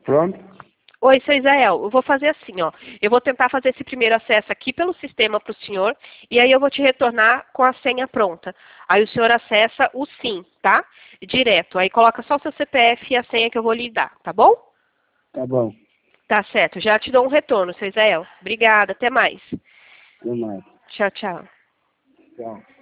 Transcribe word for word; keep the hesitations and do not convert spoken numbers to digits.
Pronto? Oi, seu Israel, eu vou fazer assim, ó. Eu vou tentar fazer esse primeiro acesso aqui pelo sistema para o senhor, e aí eu vou te retornar com a senha pronta. Aí o senhor acessa o SIM, tá? Direto. Aí coloca só o seu C P F e a senha que eu vou lhe dar, tá bom? Tá bom. Tá certo. Já te dou um retorno, seu Israel. Obrigada, até mais. Até mais. Tchau, tchau. Tchau.